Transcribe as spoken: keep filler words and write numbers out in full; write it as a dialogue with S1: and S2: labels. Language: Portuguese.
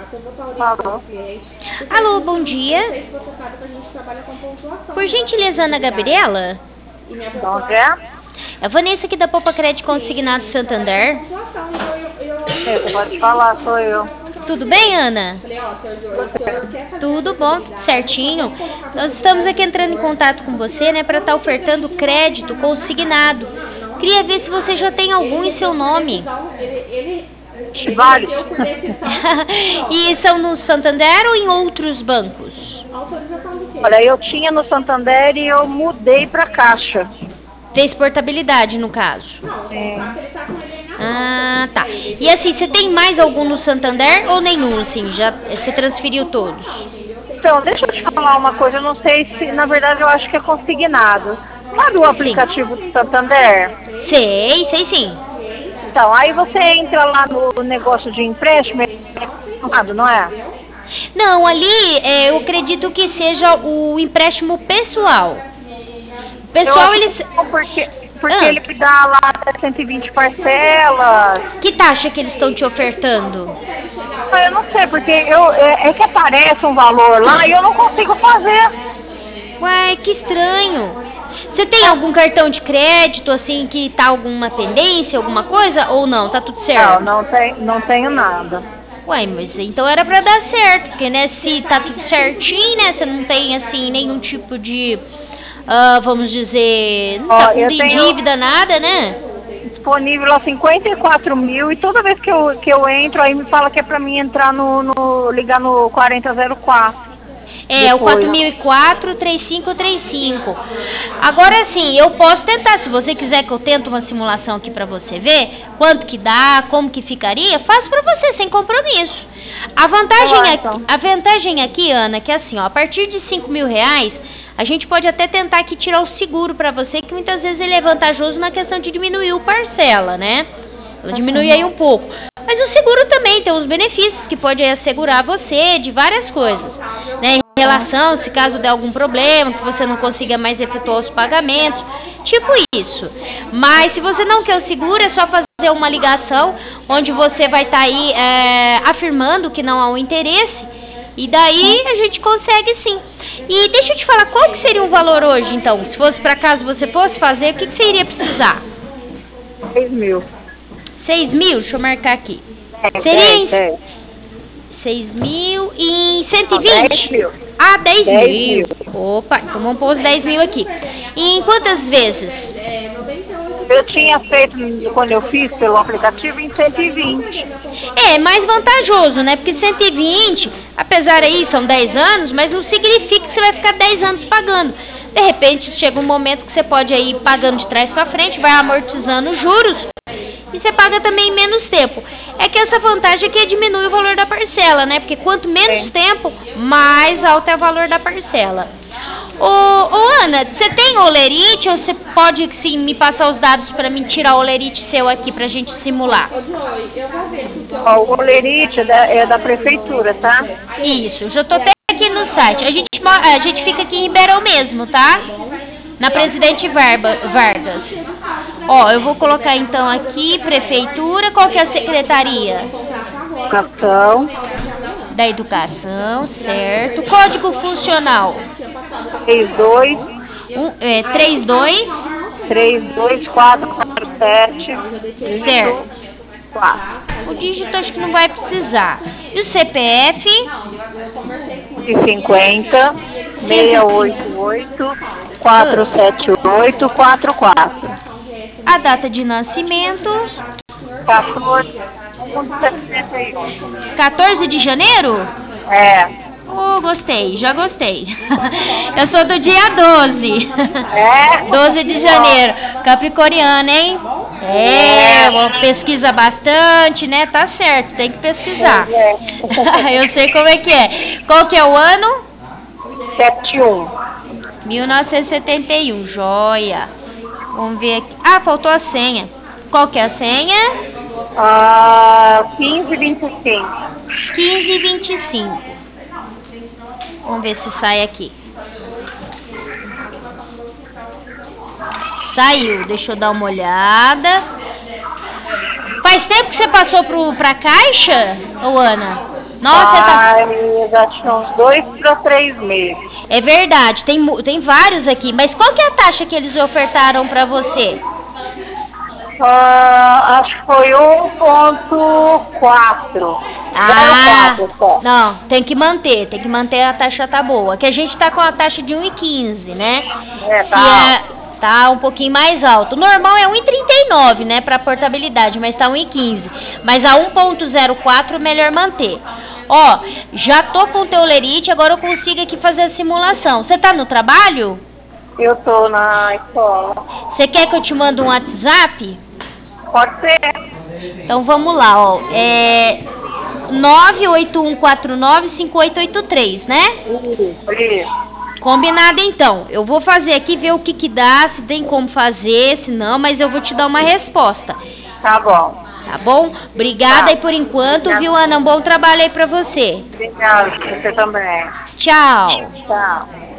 S1: Alô?
S2: Alô, bom dia. Por gentileza, Ana Gabriela?
S1: Bom dia.
S2: É a Vanessa aqui da Poupa Crédito Consignado Santander.
S1: Você pode falar, sou eu.
S2: Tudo bem, Ana? Tudo bom, tudo certinho. Nós estamos aqui entrando em contato com você, né, para estar ofertando crédito consignado. Queria ver se você já tem algum em seu nome.
S1: Vários.
S2: E são no Santander ou em outros bancos?
S1: Olha, eu tinha no Santander e eu mudei para Caixa.
S2: Fez portabilidade, no caso?
S1: É.
S2: Ah, tá. E assim, você tem mais algum no Santander ou nenhum, assim? Já você transferiu todos?
S1: Então, deixa eu te falar uma coisa, eu não sei se, na verdade, eu acho que é consignado. Sabe o
S2: Sim.
S1: aplicativo do Santander?
S2: Sei, sei sim.
S1: Então, aí você entra lá no negócio de empréstimo, não é?
S2: Não, ali é, eu acredito que seja o empréstimo pessoal. O pessoal, eles...
S1: Não, porque, porque
S2: Ah.
S1: ele me dá lá até cento e vinte parcelas.
S2: Que taxa que eles estão te ofertando?
S1: Eu não sei, porque eu, é, é que aparece um valor lá e eu não consigo fazer.
S2: Uai, que estranho. Você tem algum cartão de crédito, assim, que tá alguma pendência, alguma coisa? Ou não? Tá tudo certo?
S1: Não, não, tem, não tenho nada.
S2: Uai, mas então era pra dar certo, porque, né, se tá tudo certinho, né, você não tem, assim, nenhum tipo de, uh, vamos dizer, não tá
S1: Ó,
S2: com
S1: eu
S2: de
S1: tenho-
S2: dívida, nada, né?
S1: Disponível lá cinquenta e quatro mil e toda vez que eu, que eu entro aí me fala que é pra mim entrar no, no ligar no quarenta zero quatro.
S2: É,
S1: Depois.
S2: o quatro mil e quatro, três cinco três cinco. Agora sim, eu posso tentar, se você quiser que eu tente uma simulação aqui pra você ver quanto que dá, como que ficaria, faço pra você, sem compromisso. A vantagem,
S1: Ah,
S2: aqui,
S1: então.
S2: a vantagem aqui, Ana, que é assim, ó, a partir de cinco mil reais, a gente pode até tentar aqui tirar o seguro pra você, que muitas vezes ele é vantajoso na questão de diminuir o parcela, né? Ela diminui aí um pouco. Mas o seguro também tem uns benefícios que pode assegurar você de várias coisas, né? Em relação, se caso der algum problema, que você não consiga mais efetuar os pagamentos, tipo isso. Mas se você não quer o seguro, é só fazer uma ligação, onde você vai estar aí é, afirmando que não há um interesse, e daí a gente consegue sim. E deixa eu te falar, qual que seria o valor hoje, então? Se fosse para caso você fosse fazer, o que, que você iria precisar?
S1: seis mil.
S2: seis mil? Deixa eu marcar aqui.
S1: É,
S2: Seria em
S1: dez, dez.
S2: seis mil e em cento e
S1: Não, dez
S2: vinte?
S1: mil.
S2: Ah, dez
S1: dez
S2: mil.
S1: mil.
S2: Opa, então vamos pôr os dez mil aqui. E em quantas vezes?
S1: Eu tinha feito, quando eu fiz pelo aplicativo, em cento e vinte.
S2: É, mais vantajoso, né? Porque cento e vinte, apesar aí, são dez anos, mas não significa que você vai ficar dez anos pagando. De repente, chega um momento que você pode ir pagando de trás para frente, vai amortizando os juros, e você paga também em menos tempo. É que essa vantagem aqui é diminui o valor da parcela, né? Porque quanto menos
S1: É.
S2: tempo, mais alto é o valor da parcela. Ô, ô Ana, você tem olerite ou você pode sim me passar os dados para mim tirar o olerite seu aqui pra gente simular?
S1: Ó, o olerite é da, é da prefeitura, tá?
S2: Isso, eu já tô até aqui no site. A gente, mo- a gente fica aqui em Ribeirão mesmo, tá? Na Presidente Varba- Vargas. Ó, eu vou colocar então aqui, prefeitura, qual que é a secretaria?
S1: Educação,
S2: Da Educação, certo. Código funcional,
S1: três dois,
S2: um, é, trinta e dois,
S1: três dois quatro quatro sete,
S2: certo.
S1: quatro.
S2: O dígito acho que não vai precisar. E o C P F?
S1: E cinquenta, seis oito oito, quatro sete oito, quatro quatro.
S2: A data de nascimento?
S1: quatorze, setenta e um.
S2: quatorze de janeiro?
S1: É.
S2: Oh, gostei, já gostei. Eu sou do dia doze.
S1: É?
S2: doze de janeiro. Capricorniana, hein? É, pesquisa bastante, né? Tá certo, tem que pesquisar. Eu sei como é que é. Qual que é o ano?
S1: setenta e um.
S2: mil novecentos e setenta e um, joia. Vamos ver aqui. Ah, faltou a senha. Qual que é a senha?
S1: Ah, quinze, vinte e cinco.
S2: quinze vinte e cinco. Vamos ver se sai aqui. Saiu, deixa eu dar uma olhada. Faz tempo que você passou pro, pra caixa, ô Ana? Nossa, tá...
S1: Ai, já tinha uns dois para três meses.
S2: É verdade, tem, tem vários aqui. Mas qual que é a taxa que eles ofertaram pra você?
S1: Uh, acho que foi um ponto quatro.
S2: Ah, não, tem que manter, tem que manter, a taxa tá boa. Que a gente tá com a taxa de um vírgula quinze, né?
S1: É, tá.
S2: Se é, tá um pouquinho mais alto. O normal é um vírgula trinta e nove, né, pra portabilidade, mas tá um vírgula quinze. Mas a um ponto zero quatro é melhor manter. Ó, já tô com o teu lerite, agora eu consigo aqui fazer a simulação. Você tá no trabalho?
S1: Eu tô na escola.
S2: Você quer que eu te mande um WhatsApp?
S1: Pode ser.
S2: Então vamos lá, ó. É nove oito um quatro nove cinco oito oito três, né?
S1: Isso, isso.
S2: Combinado então. Eu vou fazer aqui, ver o que que dá, se tem como fazer, se não, mas eu vou te dar uma resposta.
S1: Tá bom.
S2: Tá bom? Obrigada
S1: Tá.
S2: aí por enquanto, viu, Ana? Um bom trabalho aí pra você.
S1: Obrigada, você também.
S2: Tchau.
S1: Tchau.